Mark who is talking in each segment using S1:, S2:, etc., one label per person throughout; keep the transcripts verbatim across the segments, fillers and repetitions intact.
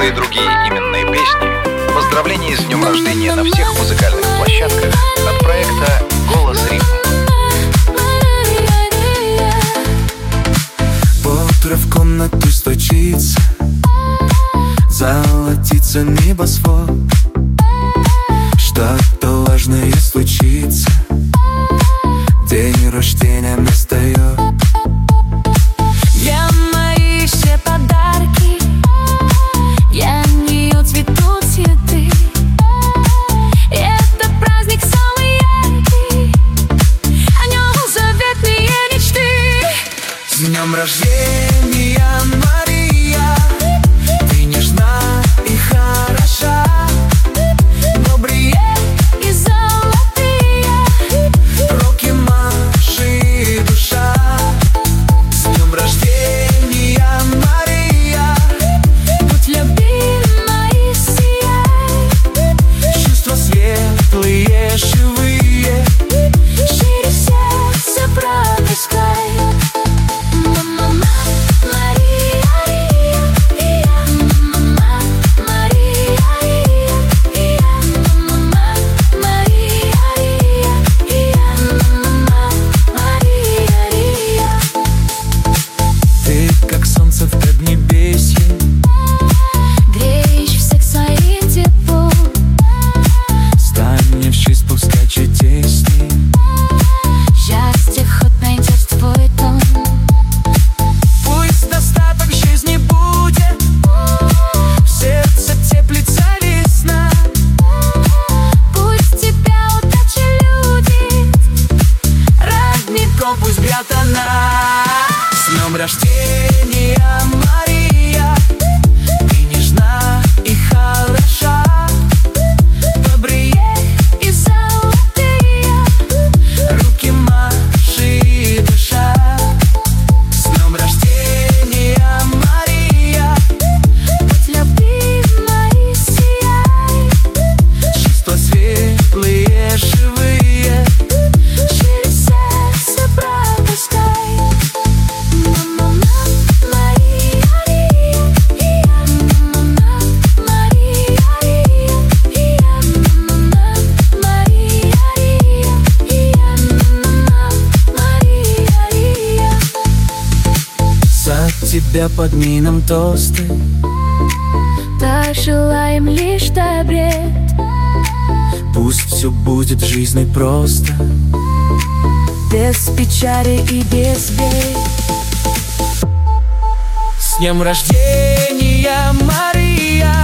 S1: Это и другие именные песни. Поздравления с днем рождения на всех музыкальных площадках от проекта «Голос Рифм».
S2: Утро в комнату стучится, золотится небосвод. Что-то важное случится, день рождения настает.
S3: Я мои все подарки, я нее цветут цветы. Это праздник самый яркий, о нем заветные мечты.
S2: С днем рождения, Мария, ты нежна и хороша,
S3: добрые и золотые,
S2: руки маши, душа. С днем рождения, Мария,
S3: будь любимой, сияй,
S2: чувства светлые, живые,
S3: шире сердце пропускай.
S2: Пусть бьет она. С днем рождения, Мария, ты нежна и хороша,
S3: добрые и золотые,
S2: руки маши, душа. С днем рождения, Мария,
S3: будь любимой, сияй,
S2: чувства светлые, живые,
S3: через сердце пропускай.
S2: за тебя поднимем тосты,
S3: так желаем лишь добрет.
S2: пусть все будет в жизни просто,
S3: без печали и без бед.
S2: С днем рождения, Мария,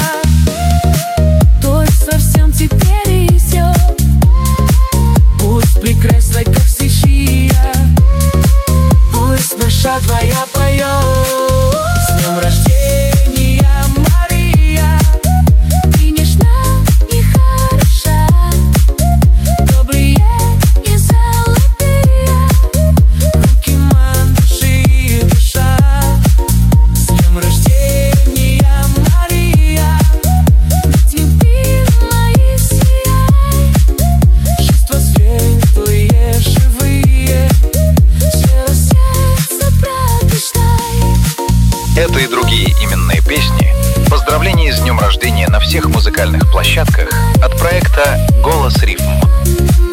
S3: пусть совсем теперь везет,
S2: пусть прекрасна, как стихия, пусть душа твоя поет. С днем рождения, Мария,
S3: ты нежна и хороша, добрые и золотые,
S2: руки манши и душа. С днем рождения, Мария,
S3: будь любимой, сияй,
S2: чувства светлые, живые,
S3: через сердце пропускай.
S1: Это и другие именные песни. Поздравления с днем рождения на всех музыкальных площадках от проекта «Голос Рифм».